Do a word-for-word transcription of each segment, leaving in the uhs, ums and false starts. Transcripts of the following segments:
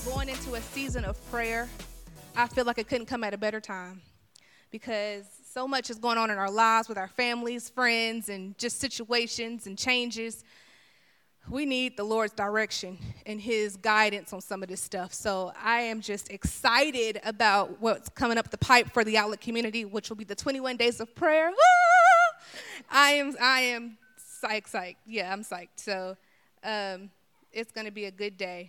going into a season of prayer. I feel like it couldn't come at a better time because so much is going on in our lives with our families, friends, and just situations and changes. We need the Lord's direction and his guidance on some of this stuff. So I am just excited about what's coming up the pipe for the Outlook community, which will be the twenty-one days of prayer. Ah! I am I am psyched, psyched. Yeah, I'm psyched. So um, it's going to be a good day.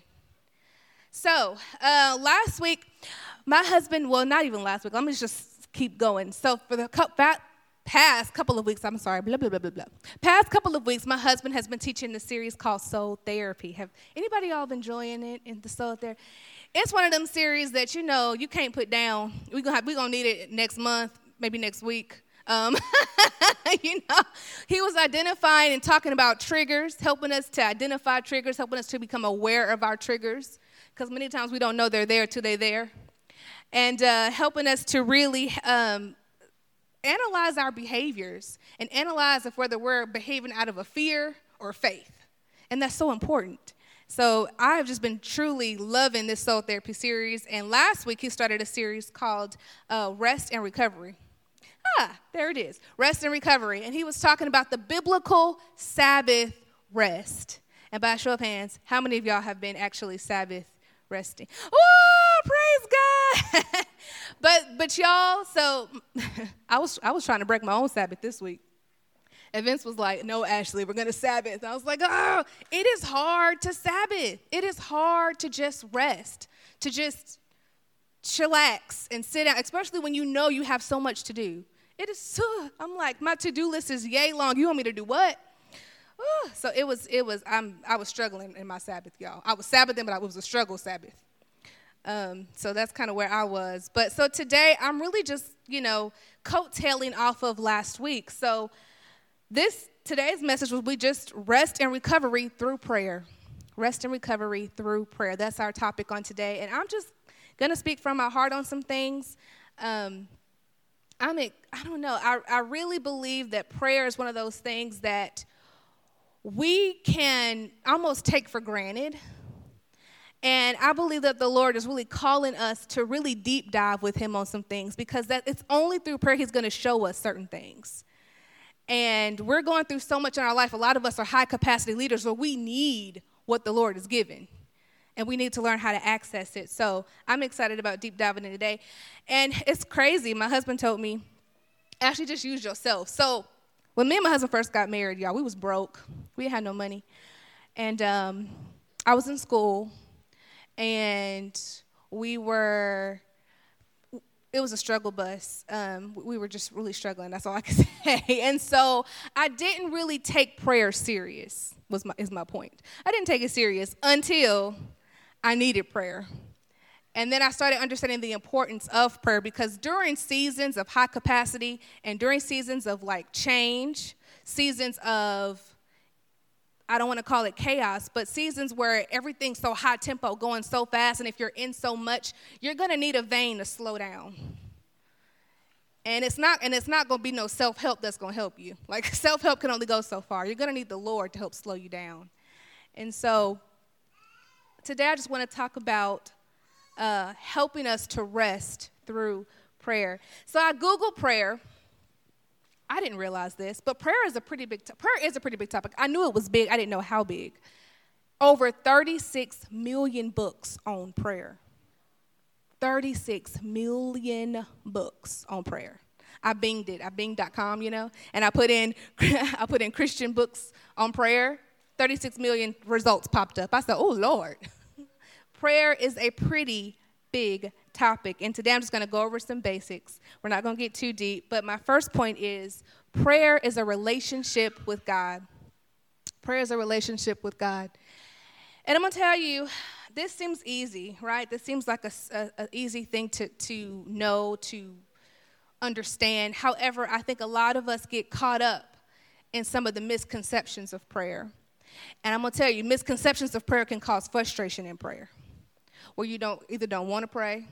So uh, last week, my husband, well, not even last week. Let me just keep going. So for the past couple of weeks, I'm sorry, blah, blah, blah, blah, blah. Past couple of weeks, my husband has been teaching the series called Soul Therapy. Have anybody all been enjoying it in the Soul Therapy? It's one of them series that, you know, you can't put down. We're going we're gonna need it next month, maybe next week. Um, you know, he was identifying and talking about triggers, helping us to identify triggers, helping us to become aware of our triggers, because many times we don't know they're there till they're there, and uh, helping us to really um, analyze our behaviors and analyze if whether we're behaving out of a fear or faith, and that's so important. So I have just been truly loving this Soul Therapy series, and last week he started a series called uh, Rest and Recovery. Ah, there it is, Rest and Recovery, and he was talking about the biblical Sabbath rest. And by a show of hands, how many of y'all have been actually Sabbath resting? Oh, praise God! but but y'all, so I was I was trying to break my own Sabbath this week. And Vince was like, no, Ashley, we're going to Sabbath. And I was like, oh, it is hard to Sabbath. It is hard to just rest, to just chillax and sit down, especially when you know you have so much to do. It is so, I'm like, my to-do list is yay long. You want me to do what? Ooh, so it was, it was, I'm, I was struggling in my Sabbath, y'all. I was Sabbathing, but it was a struggle Sabbath. Um, so that's kind of where I was. But so today, I'm really just, you know, coattailing off of last week. So this, today's message will be just rest and recovery through prayer. Rest and recovery through prayer. That's our topic on today. And I'm just going to speak from my heart on some things. Um, I mean, I don't know. I, I really believe that prayer is one of those things that we can almost take for granted. And I believe that the Lord is really calling us to really deep dive with him on some things, because that it's only through prayer he's going to show us certain things. And we're going through so much in our life. A lot of us are high capacity leaders where we need what the Lord has given. And we need to learn how to access it. So I'm excited about deep diving in today. And it's crazy. My husband told me, actually just use yourself. So when me and my husband first got married, y'all, we was broke. We had no money. And um, I was in school. And we were, it was a struggle bus. Um, we were just really struggling. That's all I can say. And so I didn't really take prayer serious, was my, is my point. I didn't take it serious until I needed prayer. And then I started understanding the importance of prayer, because during seasons of high capacity and during seasons of like change, seasons of, I don't want to call it chaos, but seasons where everything's so high tempo, going so fast, and if you're in so much, you're going to need a vein to slow down. And it's not and it's not going to be no self-help that's going to help you. Like, self-help can only go so far. You're going to need the Lord to help slow you down. And so today I just want to talk about uh, helping us to rest through prayer. So I Googled prayer. I didn't realize this, but prayer is a pretty big to- prayer is a pretty big topic. I knew it was big. I didn't know how big. Over thirty-six million books on prayer. thirty-six million books on prayer. I binged it. I binged dot com, you know, and I put in I put in Christian books on prayer. thirty-six million results popped up. I said, "Oh Lord." Prayer is a pretty big topic, and today I'm just going to go over some basics. We're not going to get too deep, but my first point is prayer is a relationship with God. Prayer is a relationship with God. And I'm going to tell you, this seems easy, right? This seems like a, a, a easy thing to, to know, to understand. However, I think a lot of us get caught up in some of the misconceptions of prayer. And I'm going to tell you, misconceptions of prayer can cause frustration in prayer, where you don't either don't want to pray,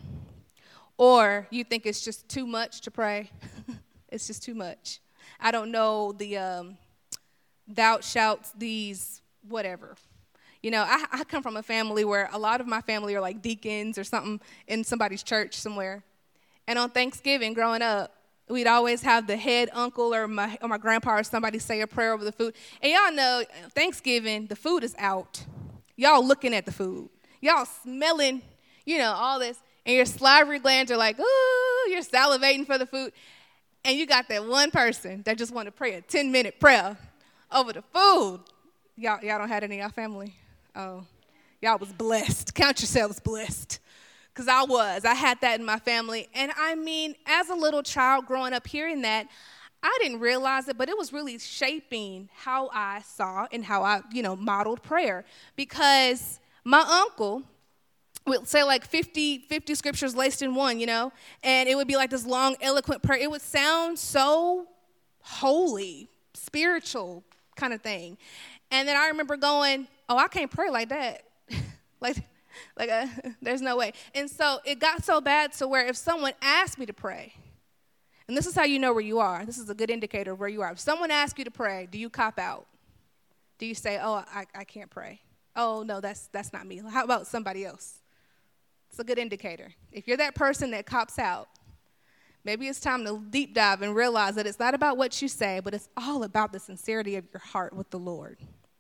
or you think it's just too much to pray. It's just too much. I don't know the um, thou shalt these whatever. You know, I, I come from a family where a lot of my family are like deacons or something in somebody's church somewhere. And on Thanksgiving, growing up, we'd always have the head uncle or my or my grandpa or somebody say a prayer over the food. And y'all know, Thanksgiving, the food is out. Y'all looking at the food. Y'all smelling, you know, all this. And your salivary glands are like, ooh, you're salivating for the food. And you got that one person that just want to pray a ten-minute prayer over the food. Y'all, y'all don't have any in y'all family? Oh, y'all was blessed. Count yourselves blessed. Because I was. I had that in my family. And I mean, as a little child growing up hearing that, I didn't realize it, but it was really shaping how I saw and how I, you know, modeled prayer. Because my uncle would say like fifty, fifty scriptures laced in one, you know, and it would be like this long, eloquent prayer. It would sound so holy, spiritual kind of thing. And then I remember going, oh, I can't pray like that. like, like uh, there's no way. And so it got so bad to where if someone asked me to pray, and this is how you know where you are. This is a good indicator of where you are. If someone asks you to pray, do you cop out? Do you say, oh, I, I can't pray? Oh, no, that's that's not me. How about somebody else? It's a good indicator. If you're that person that cops out, maybe it's time to deep dive and realize that it's not about what you say, but it's all about the sincerity of your heart with the Lord.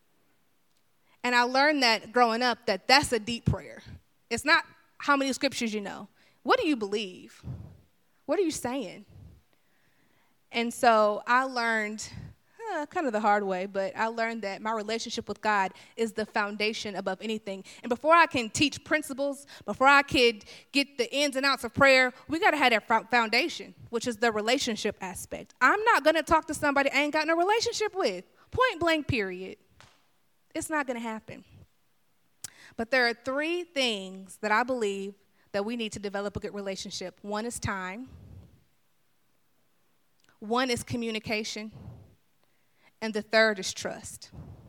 And I learned that growing up, that that's a deep prayer. It's not how many scriptures you know. What do you believe? What are you saying? And so I learned, uh, kind of the hard way, but I learned that my relationship with God is the foundation above anything. And before I can teach principles, before I could get the ins and outs of prayer, we got to have that foundation, which is the relationship aspect. I'm not going to talk to somebody I ain't got no relationship with. Point blank, period. It's not going to happen. But there are three things that I believe that we need to develop a good relationship. One is time. One is communication. And the third is trust.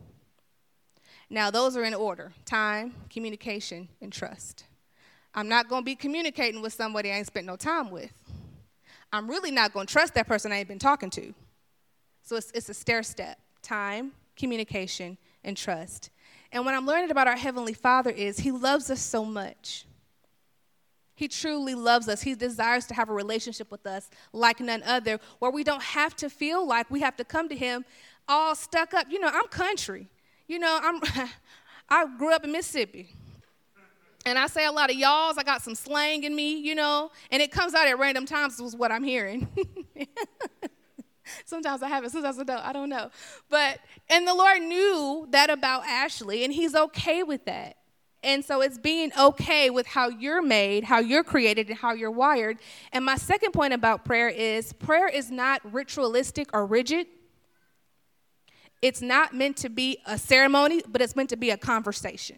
Now, those are in order: time, communication, and trust. I'm not going to be communicating with somebody I ain't spent no time with. I'm really not going to trust that person I ain't been talking to. So it's, it's a stair step: time, communication, and trust. And what I'm learning about our Heavenly Father is He loves us so much. He truly loves us. He desires to have a relationship with us like none other, where we don't have to feel like we have to come to Him all stuck up. You know, I'm country. You know, I'm I grew up in Mississippi. And I say a lot of y'alls. I got some slang in me, you know, and it comes out at random times is what I'm hearing. Sometimes I have it, sometimes I don't. I don't know. But, and the Lord knew that about Ashley, and He's okay with that. And so it's being okay with how you're made, how you're created, and how you're wired. And my second point about prayer is prayer is not ritualistic or rigid. It's not meant to be a ceremony, but it's meant to be a conversation.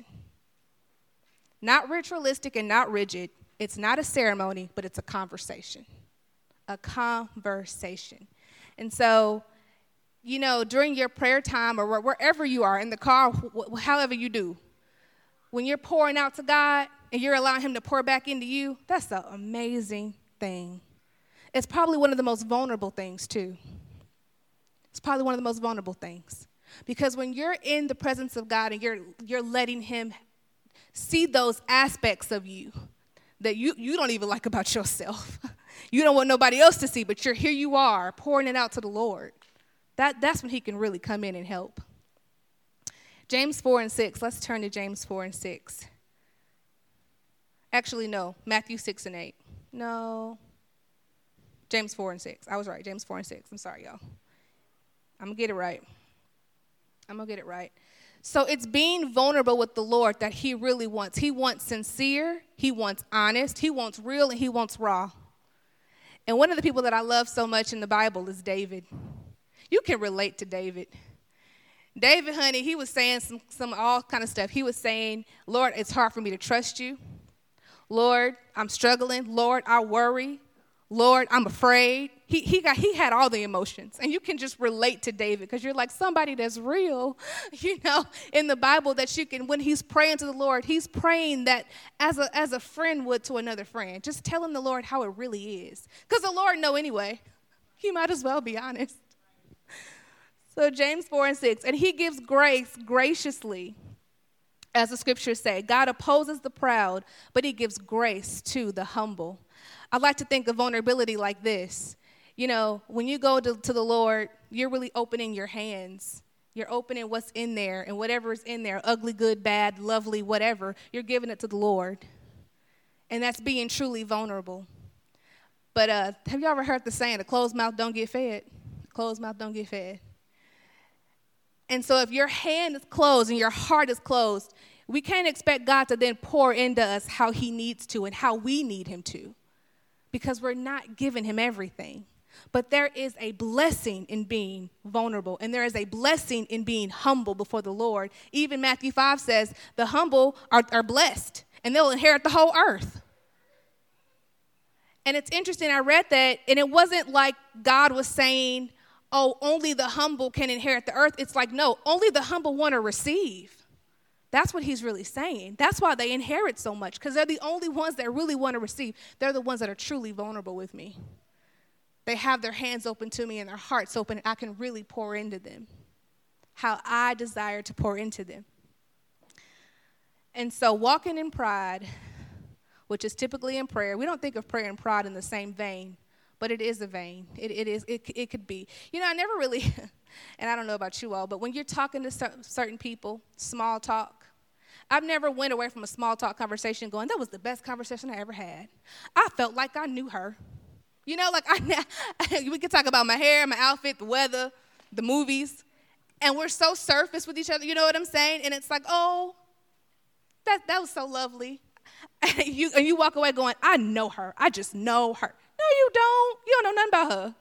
Not ritualistic and not rigid. It's not a ceremony, but it's a conversation. A conversation. And so, you know, during your prayer time or wherever you are, in the car, wh- however you do, when you're pouring out to God and you're allowing Him to pour back into you, that's an amazing thing. It's probably one of the most vulnerable things, too. It's probably one of the most vulnerable things. Because when you're in the presence of God and you're you're letting Him see those aspects of you that you, you don't even like about yourself. You don't want nobody else to see, but you're here you are pouring it out to the Lord. That, that's when He can really come in and help. James four and six. Let's turn to James four and six. Actually, no. Matthew six and eight. No. James four and six. I was right. James four and six. I'm sorry, y'all. I'm going to get it right. I'm going to get it right. So it's being vulnerable with the Lord that He really wants. He wants sincere. He wants honest. He wants real, and He wants raw. And one of the people that I love so much in the Bible is David. You can relate to David. David, honey, he was saying some, some all kind of stuff. He was saying, Lord, it's hard for me to trust you. Lord, I'm struggling. Lord, I worry. Lord, I'm afraid. He he got he had all the emotions. And you can just relate to David because you're like somebody that's real, you know, in the Bible that you can, when he's praying to the Lord, he's praying that as a as a friend would to another friend. Just telling the Lord how it really is. Because the Lord know anyway. You might as well be honest. So James four and six, and He gives grace graciously. As the scriptures say, God opposes the proud, but he gives grace to the humble. I like to think of vulnerability like this. You know, when you go to, to the Lord, you're really opening your hands. You're opening what's in there, and whatever is in there, ugly, good, bad, lovely, whatever, you're giving it to the Lord. And that's being truly vulnerable. But uh, have you ever heard the saying, a closed mouth don't get fed? A closed mouth don't get fed. And so if your hand is closed and your heart is closed, we can't expect God to then pour into us how he needs to and how we need him to, because we're not giving him everything. But there is a blessing in being vulnerable, and there is a blessing in being humble before the Lord. Even Matthew five says the humble are, are blessed, and they'll inherit the whole earth. And it's interesting, I read that, and it wasn't like God was saying, oh, only the humble can inherit the earth. It's like, no, only the humble want to receive. That's what he's really saying. That's why they inherit so much, because they're the only ones that really want to receive. They're the ones that are truly vulnerable with me. They have their hands open to me and their hearts open, and I can really pour into them how I desire to pour into them. And so walking in pride, which is typically in prayer, we don't think of prayer and pride in the same vein, but it is a vein. It, it is. It, it could be. You know, I never really, and I don't know about you all, but when you're talking to cer- certain people, small talk, I've never went away from a small talk conversation going, that was the best conversation I ever had. I felt like I knew her. You know, like I, we could talk about my hair, my outfit, the weather, the movies, and we're so surface with each other. You know what I'm saying? And it's like, oh, that that was so lovely. And you and you walk away going, I know her. I just know her. No, you don't. You don't know nothing about her.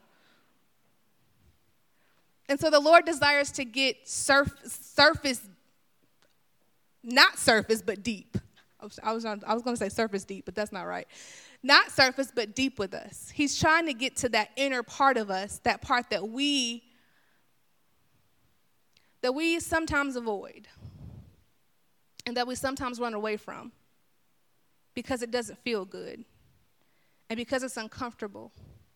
And so the Lord desires to get surf, surface, not surface, but deep. I was I was, I was going to say surface deep, but that's not right. Not surface, but deep with us. He's trying to get to that inner part of us, that part that we that we sometimes avoid and that we sometimes run away from because it doesn't feel good and because it's uncomfortable.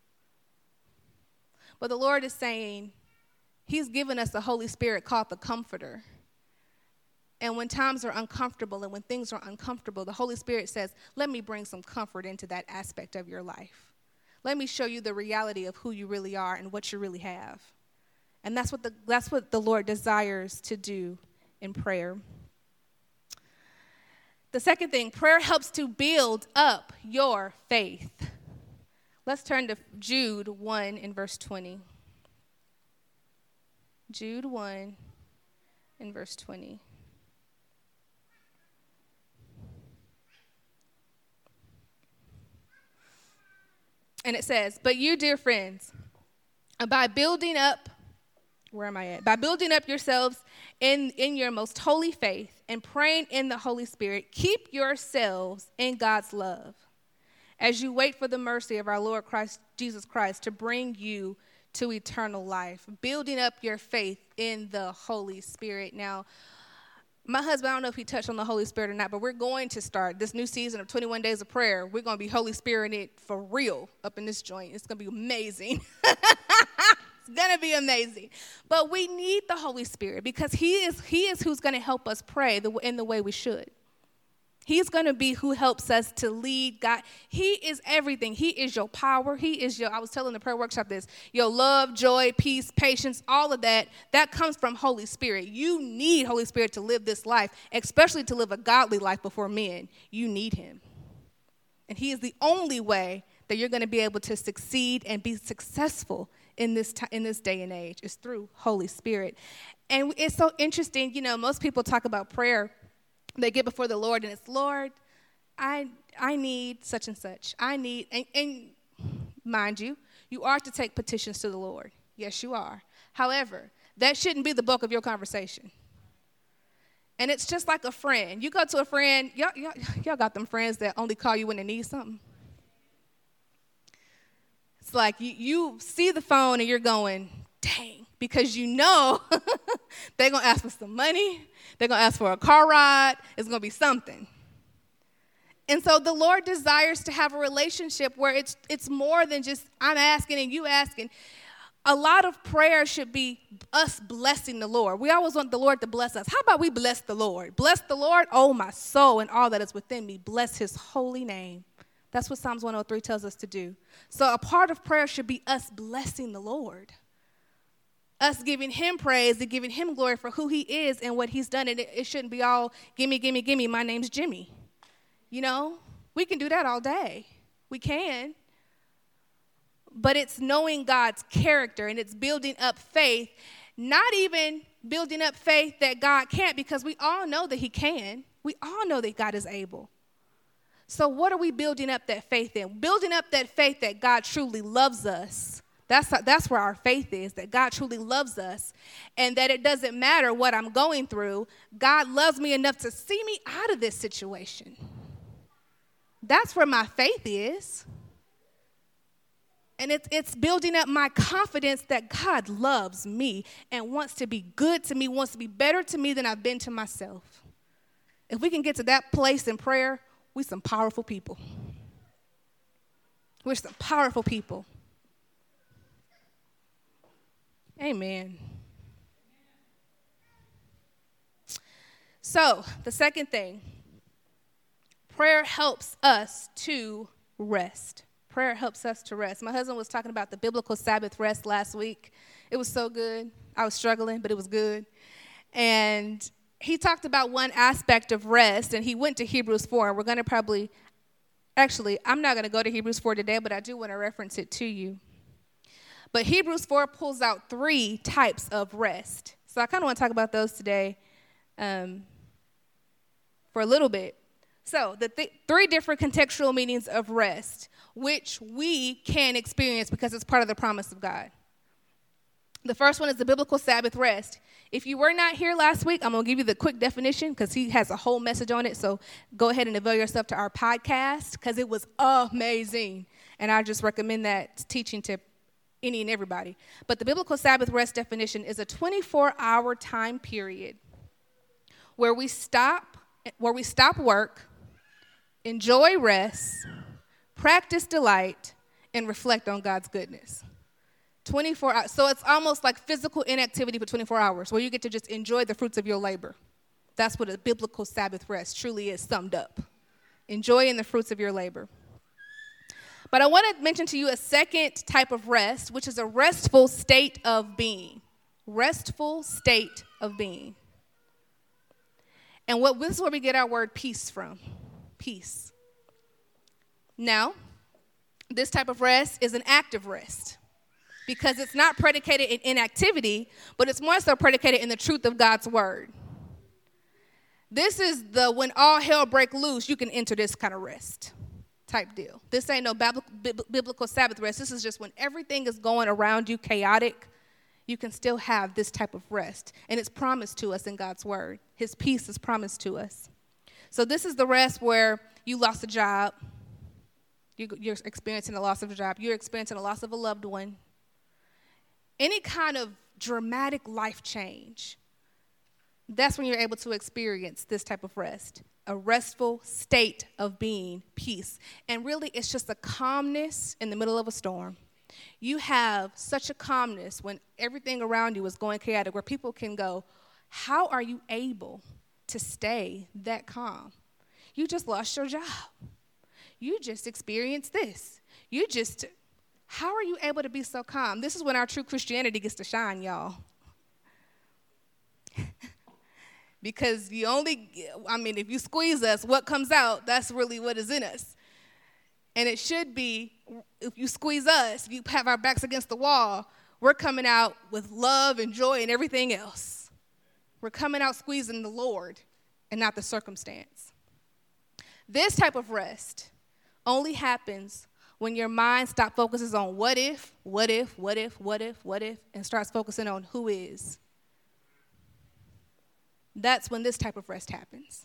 But the Lord is saying he's given us the Holy Spirit called the Comforter. And when times are uncomfortable and when things are uncomfortable, the Holy Spirit says, let me bring some comfort into that aspect of your life. Let me show you the reality of who you really are and what you really have. And that's what the, that's what the Lord desires to do in prayer. The second thing, prayer helps to build up your faith. Let's turn to Jude one in verse twenty. Jude one in verse twenty. And it says, but you, dear friends, by building up, where am I at? By building up yourselves in, in your most holy faith and praying in the Holy Spirit, keep yourselves in God's love as you wait for the mercy of our Lord Christ, Jesus Christ, to bring you to eternal life. Building up your faith in the Holy Spirit. Now, my husband, I don't know if he touched on the Holy Spirit or not, but we're going to start this new season of twenty-one Days of Prayer. We're going to be Holy Spirit in it for real up in this joint. It's going to be amazing. It's going to be amazing. But we need the Holy Spirit because he is he is who's going to help us pray the, in the way we should. He's going to be who helps us to lead God. He is everything. He is your power. He is your, I was telling the prayer workshop this, your love, joy, peace, patience, all of that, that comes from Holy Spirit. You need Holy Spirit to live this life, especially to live a godly life before men. You need him. And he is the only way that you're going to be able to succeed and be successful in this t- in this day and age is through Holy Spirit. And it's so interesting, you know, most people talk about prayer. They get before the Lord and it's, Lord, I I need such and such. I need, and, and mind you, you are to take petitions to the Lord. Yes, you are. However, that shouldn't be the bulk of your conversation. And it's just like a friend. You go to a friend, y'all, y'all, y'all got them friends that only call you when they need something. It's like you, you see the phone and you're going, dang, because you know they're going to ask for some money. They're going to ask for a car ride. It's going to be something. And so the Lord desires to have a relationship where it's it's more than just I'm asking and you asking. A lot of prayer should be us blessing the Lord. We always want the Lord to bless us. How about we bless the Lord? Bless the Lord, oh my soul, and all that is within me. Bless his holy name. That's what Psalms one oh three tells us to do. So a part of prayer should be us blessing the Lord. Us giving him praise and giving him glory for who he is and what he's done. And it, it shouldn't be all, gimme, gimme, gimme, my name's Jimmy. You know, we can do that all day. We can. But it's knowing God's character, and it's building up faith, not even building up faith that God can't, because we all know that he can. We all know that God is able. So what are we building up that faith in? Building up that faith that God truly loves us. That's, that's where our faith is, that God truly loves us, and that it doesn't matter what I'm going through. God loves me enough to see me out of this situation. That's where my faith is. And it's, it's building up my confidence that God loves me and wants to be good to me, wants to be better to me than I've been to myself. If we can get to that place in prayer, we're some powerful people. We're some powerful people. Amen. So, the second thing, prayer helps us to rest. Prayer helps us to rest. My husband was talking about the biblical Sabbath rest last week. It was so good. I was struggling, but it was good. And he talked about one aspect of rest, and he went to Hebrews four. And we're going to probably, actually, I'm not going to go to Hebrews four today, but I do want to reference it to you. But Hebrews four pulls out three types of rest. So I kind of want to talk about those today um, for a little bit. So the th- three different contextual meanings of rest, which we can experience because it's part of the promise of God. The first one is the biblical Sabbath rest. If you were not here last week, I'm going to give you the quick definition because he has a whole message on it. So go ahead and avail yourself to our podcast because it was amazing. And I just recommend that teaching to any and everybody. But the biblical Sabbath rest definition is a twenty-four hour time period where we stop, where we stop work, enjoy rest, practice delight, and reflect on God's goodness. twenty-four hours. So it's almost like physical inactivity for twenty-four hours where you get to just enjoy the fruits of your labor. That's what a biblical Sabbath rest truly is summed up. Enjoying the fruits of your labor. But I want to mention to you a second type of rest, which is a restful state of being. Restful state of being. And what this is where we get our word peace from. Peace. Now, this type of rest is an active rest because it's not predicated in inactivity, but it's more so predicated in the truth of God's word. This is the when all hell break loose, you can enter this kind of rest type deal. This ain't no biblical Sabbath rest. This is just when everything is going around you chaotic, you can still have this type of rest. And it's promised to us in God's word. His peace is promised to us. So this is the rest where you lost a job. You're experiencing the loss of a job. You're experiencing the loss of a loved one. Any kind of dramatic life change. That's when you're able to experience this type of rest. A restful state of being, peace. And really, it's just a calmness in the middle of a storm. You have such a calmness when everything around you is going chaotic, where people can go, how are you able to stay that calm? You just lost your job. You just experienced this. You just, how are you able to be so calm? This is when our true Christianity gets to shine, y'all. Because you only, I mean, if you squeeze us, what comes out, that's really what is in us. And it should be, if you squeeze us, if you have our backs against the wall, we're coming out with love and joy and everything else. We're coming out squeezing the Lord and not the circumstance. This type of rest only happens when your mind stops focuses on what if, what if, what if, what if, what if, and starts focusing on who is. That's when this type of rest happens.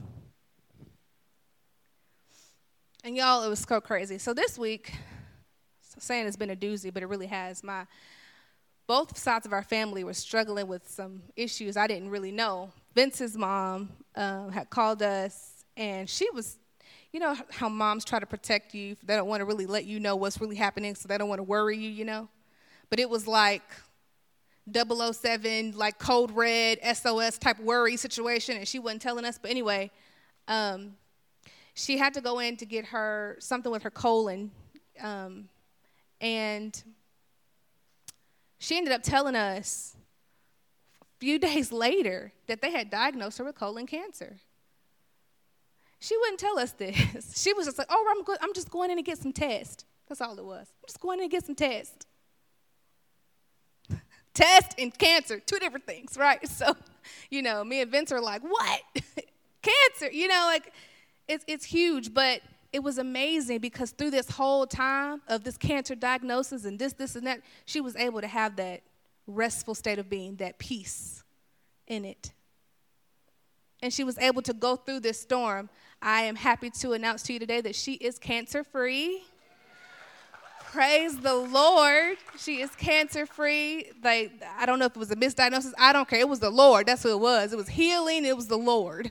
And y'all, it was so crazy. So this week, so saying it's been a doozy, but it really has. My both sides of our family were struggling with some issues I didn't really know. Vince's mom um, had called us, and she was, you know how moms try to protect you. They don't want to really let you know what's really happening, so they don't want to worry you, you know. but it was like double oh seven, like code red, S O S type worry situation, and she wasn't telling us. But anyway, um, she had to go in to get her something with her colon, um, and she ended up telling us a few days later that they had diagnosed her with colon cancer. She wouldn't tell us this. She was just like, oh, I'm, go- I'm just going in to get some tests. That's all it was. I'm just going in to get some tests. Test and cancer, two different things, right? So, you know, me and Vince are like, what? Cancer, you know, like, it's it's huge. But it was amazing because through this whole time of this cancer diagnosis and this, this, and that, she was able to have that restful state of being, that peace in it. And she was able to go through this storm. I am happy to announce to you today that she is cancer-free. Praise the Lord. She is cancer-free. Like, I don't know if it was a misdiagnosis. I don't care. It was the Lord. That's who it was. It was healing. It was the Lord.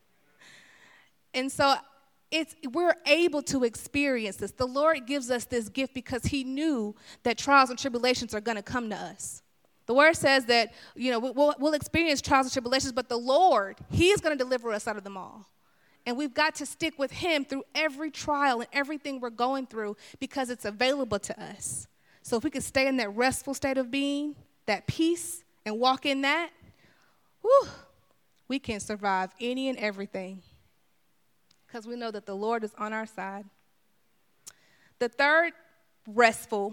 And so it's we're able to experience this. The Lord gives us this gift because he knew that trials and tribulations are going to come to us. The word says that, you know, we'll, we'll experience trials and tribulations, but the Lord, he is going to deliver us out of them all. And we've got to stick with him through every trial and everything we're going through because it's available to us. So if we could stay in that restful state of being, that peace, and walk in that, whew, we can survive any and everything because we know that the Lord is on our side. The third restful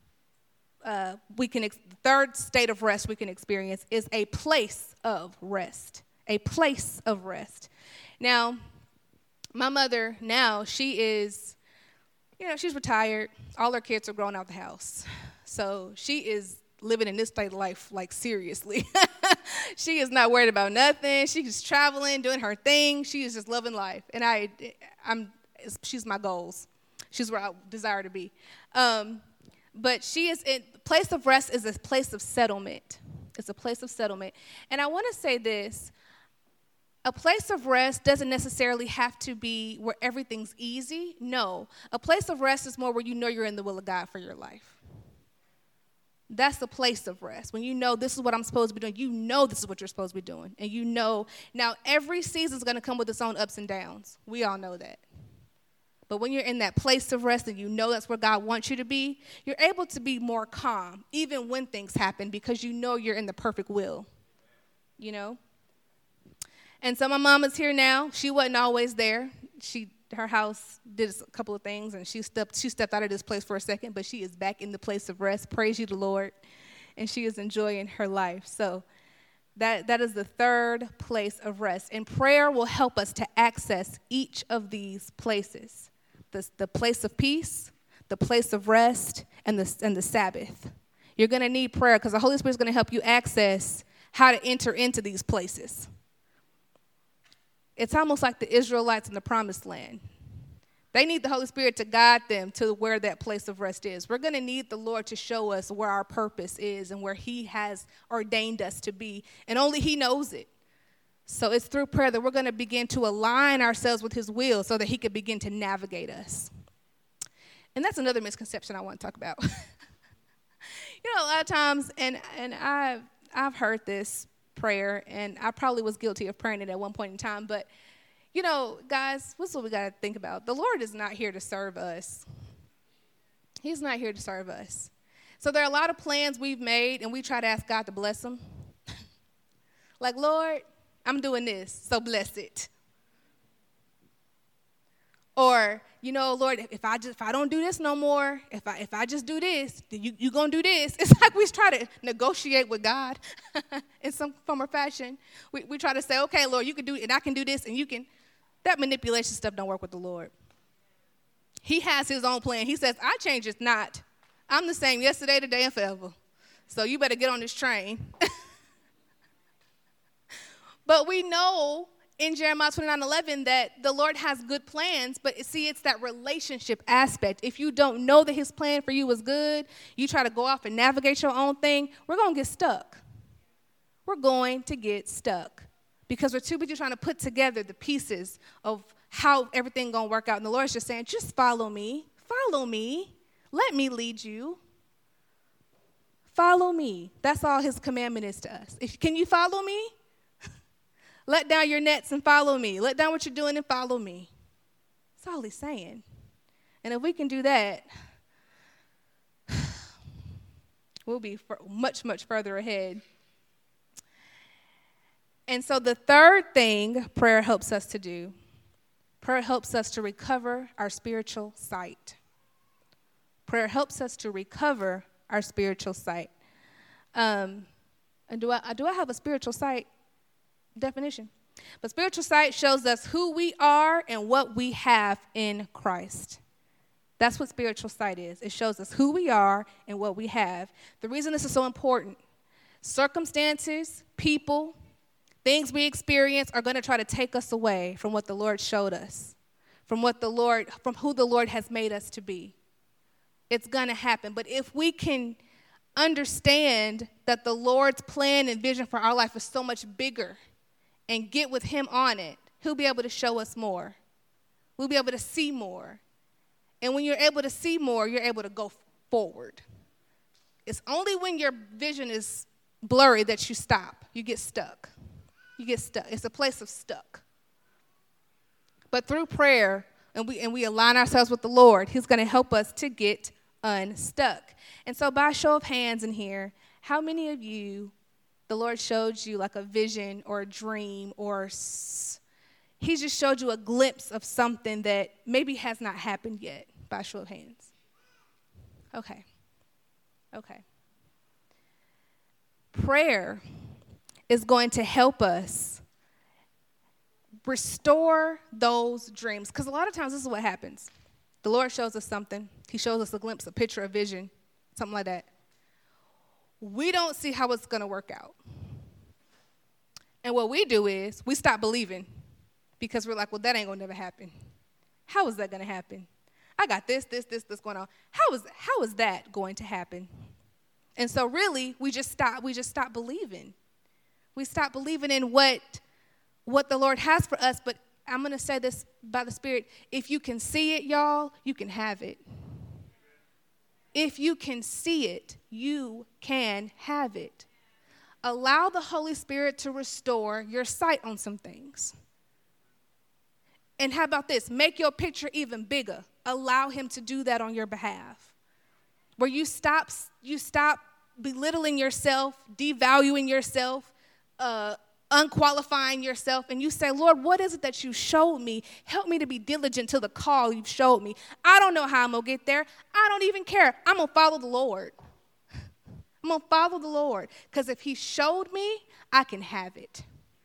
Uh, we can ex- the third state of rest we can experience is a place of rest, a place of rest. Now, my mother now, she is, you know, she's retired. All her kids are grown out the house. So she is living in this state of life, like, seriously. She is not worried about nothing. She's traveling, doing her thing. She is just loving life. And I, I'm, she's my goals. She's where I desire to be. Um, But she is in, place of rest is a place of settlement. It's a place of settlement. And I want to say this. A place of rest doesn't necessarily have to be where everything's easy. No. A place of rest is more where you know you're in the will of God for your life. That's the place of rest. When you know this is what I'm supposed to be doing, you know this is what you're supposed to be doing. And you know, now every season is going to come with its own ups and downs. We all know that. But when you're in that place of rest and you know that's where God wants you to be, you're able to be more calm, even when things happen, because you know you're in the perfect will, you know? And so my mom is here now. She wasn't always there. She, her house did a couple of things, and she stepped, she stepped out of this place for a second, but she is back in the place of rest. Praise you, the Lord. And she is enjoying her life. So that, that is the third place of rest. And prayer will help us to access each of these places. The, the place of peace, the place of rest, and the, and the Sabbath. You're going to need prayer because the Holy Spirit is going to help you access how to enter into these places. It's almost like the Israelites in the Promised Land. They need the Holy Spirit to guide them to where that place of rest is. We're going to need the Lord to show us where our purpose is and where he has ordained us to be, and only he knows it. So it's through prayer that we're going to begin to align ourselves with his will so that he can begin to navigate us. And that's another misconception I want to talk about. You know, a lot of times, and, and I've, I've heard this prayer, and I probably was guilty of praying it at one point in time, but, you know, guys, what's what we got to think about? The Lord is not here to serve us. He's not here to serve us. So there are a lot of plans we've made, and we try to ask God to bless them. Like, Lord, I'm doing this, so bless it. Or, you know, Lord, if I just if I don't do this no more, if I if I just do this, then you you gonna do this. It's like we try to negotiate with God in some form or fashion. We we try to say, okay, Lord, you can do it, and I can do this, and you can. That manipulation stuff don't work with the Lord. He has his own plan. He says, I change it not. I'm the same yesterday, today, and forever. So you better get on this train. But we know in Jeremiah twenty-nine eleven that the Lord has good plans, but see, it's that relationship aspect. If you don't know that his plan for you is good, you try to go off and navigate your own thing, we're going to get stuck. We're going to get stuck because we're too busy trying to put together the pieces of how everything going to work out. And the Lord's just saying, just follow me. Follow me. Let me lead you. Follow me. That's all his commandment is to us. If, can you follow me? Let down your nets and follow me. Let down what you're doing and follow me. That's all he's saying. And if we can do that, we'll be much, much further ahead. And so the third thing prayer helps us to do, prayer helps us to recover our spiritual sight. Prayer helps us to recover our spiritual sight. Um, and do I, do I have a spiritual sight definition? But spiritual sight shows us who we are and what we have in Christ. That's what spiritual sight is. It shows us who we are and what we have. The reason this is so important, circumstances, people, things we experience are going to try to take us away from what the Lord showed us, from what the Lord, from who the Lord has made us to be. It's going to happen. But if we can understand that the Lord's plan and vision for our life is so much bigger and get with him on it, he'll be able to show us more. We'll be able to see more. And when you're able to see more, you're able to go forward. It's only when your vision is blurry that you stop. You get stuck. You get stuck. It's a place of stuck. But through prayer, and we and we align ourselves with the Lord, he's going to help us to get unstuck. And so by show of hands in here, how many of you, the Lord showed you like a vision or a dream, or s- he just showed you a glimpse of something that maybe has not happened yet? By show of hands. Okay. Okay. Prayer is going to help us restore those dreams. Because a lot of times this is what happens. The Lord shows us something. He shows us a glimpse, a picture, a vision, something like that. We don't see how it's going to work out. And what we do is we stop believing because we're like, well, that ain't going to never happen. How is that going to happen? I got this, this, this, this going on. How is, how is that going to happen? And so really, we just stop, we just stop believing. We stop believing in what, what the Lord has for us. But I'm going to say this by the Spirit. If you can see it, y'all, you can have it. If you can see it, you can have it. Allow the Holy Spirit to restore your sight on some things. And how about this? Make your picture even bigger. Allow him to do that on your behalf. Where you stop, you stop belittling yourself, devaluing yourself, uh, unqualifying yourself, and you say, Lord, what is it that you showed me? Help me to be diligent to the call you've showed me. I don't know how I'm going to get there. I don't even care. I'm going to follow the Lord. I'm going to follow the Lord, because if he showed me, I can have it.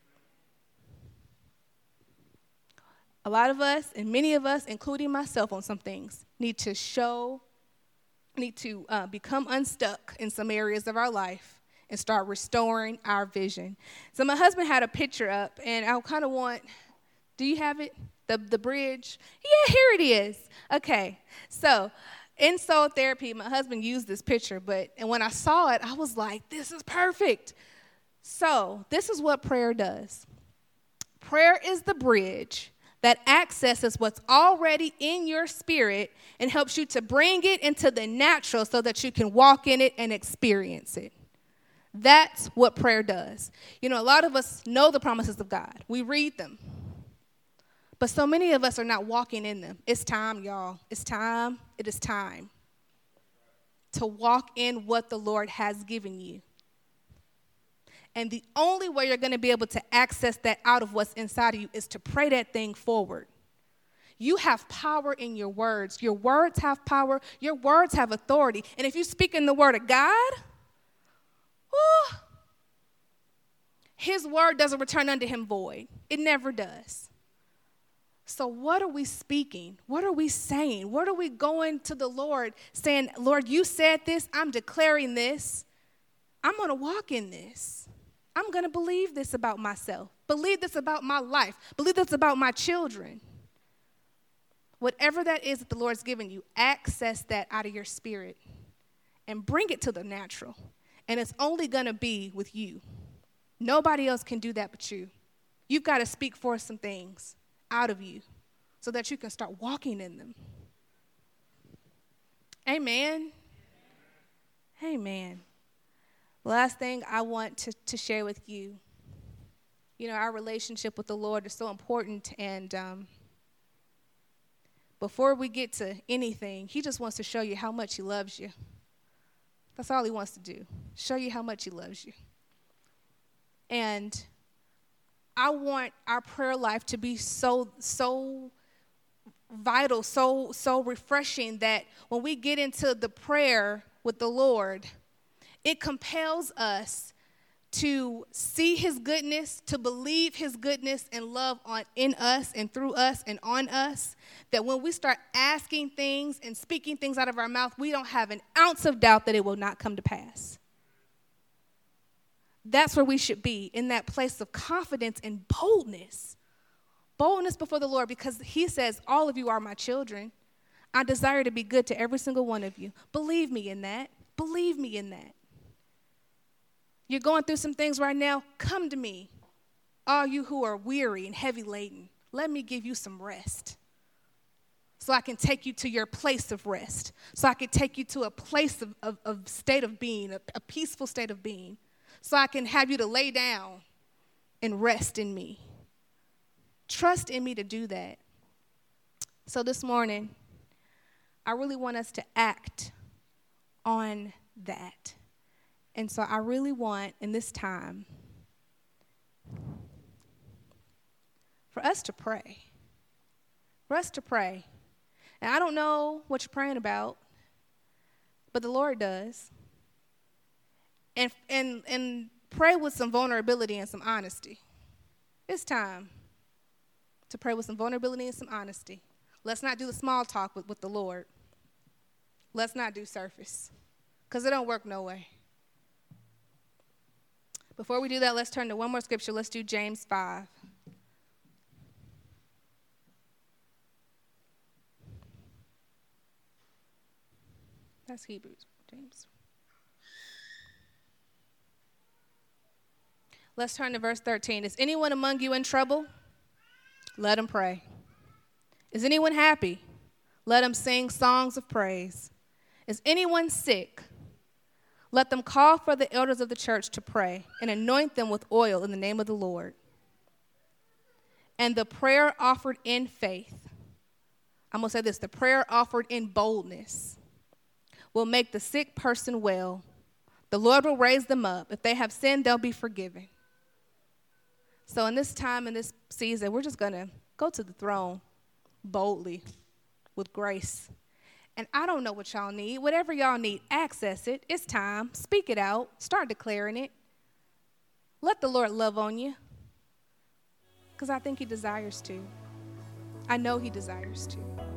A lot of us, and many of us, including myself on some things, need to show, need to uh, become unstuck in some areas of our life and start restoring our vision. So my husband had a picture up, and I kind of want, do you have it? The, the bridge? Yeah, here it is. Okay, so in soul therapy, my husband used this picture, but and when I saw it, I was like, this is perfect. So this is what prayer does. Prayer is the bridge that accesses what's already in your spirit and helps you to bring it into the natural so that you can walk in it and experience it. That's what prayer does. You know, a lot of us know the promises of God. We read them. But so many of us are not walking in them. It's time, y'all. It's time. It is time to walk in what the Lord has given you. And the only way you're going to be able to access that out of what's inside of you is to pray that thing forward. You have power in your words. Your words have power. Your words have authority. And if you speak in the word of God, whew, his word doesn't return unto him void. It never does. So what are we speaking? What are we saying? What are we going to the Lord saying, Lord, you said this. I'm declaring this. I'm going to walk in this. I'm going to believe this about myself. Believe this about my life. Believe this about my children. Whatever that is that the Lord's given you, access that out of your spirit and bring it to the natural. And it's only going to be with you. Nobody else can do that but you. You've got to speak for some things out of you so that you can start walking in them. Amen. Amen. The last thing I want to, to share with you, you know, our relationship with the Lord is so important, and um, before we get to anything, he just wants to show you how much he loves you. That's all he wants to do, show you how much he loves you. And I want our prayer life to be so, so vital, so, so refreshing that when we get into the prayer with the Lord, it compels us to see his goodness, to believe his goodness and love on in us and through us and on us, that when we start asking things and speaking things out of our mouth, we don't have an ounce of doubt that it will not come to pass. That's where we should be, in that place of confidence and boldness. Boldness before the Lord, because he says, all of you are my children. I desire to be good to every single one of you. Believe me in that. Believe me in that. You're going through some things right now. Come to me, all you who are weary and heavy laden. Let me give you some rest, so I can take you to your place of rest, so I can take you to a place of, of, of state of being, a, a peaceful state of being, so I can have you to lay down and rest in me. Trust in me to do that. So this morning, I really want us to act on that. And so I really want, in this time, for us to pray. For us to pray. And I don't know what you're praying about, but the Lord does. And, and, and pray with some vulnerability and some honesty. It's time to pray with some vulnerability and some honesty. Let's not do the small talk with, with the Lord. Let's not do surface, because it don't work no way. Before we do that, let's turn to one more scripture. Let's do James five. That's Hebrews, James. Let's turn to verse thirteen. Is anyone among you in trouble? Let him pray. Is anyone happy? Let him sing songs of praise. Is anyone sick? Let them call for the elders of the church to pray and anoint them with oil in the name of the Lord. And the prayer offered in faith, I'm going to say this, the prayer offered in boldness will make the sick person well. The Lord will raise them up. If they have sinned, they'll be forgiven. So in this time, in this season, we're just going to go to the throne boldly with grace. And I don't know what y'all need. Whatever y'all need, access it. It's time. Speak it out. Start declaring it. Let the Lord love on you, because I think he desires to. I know he desires to.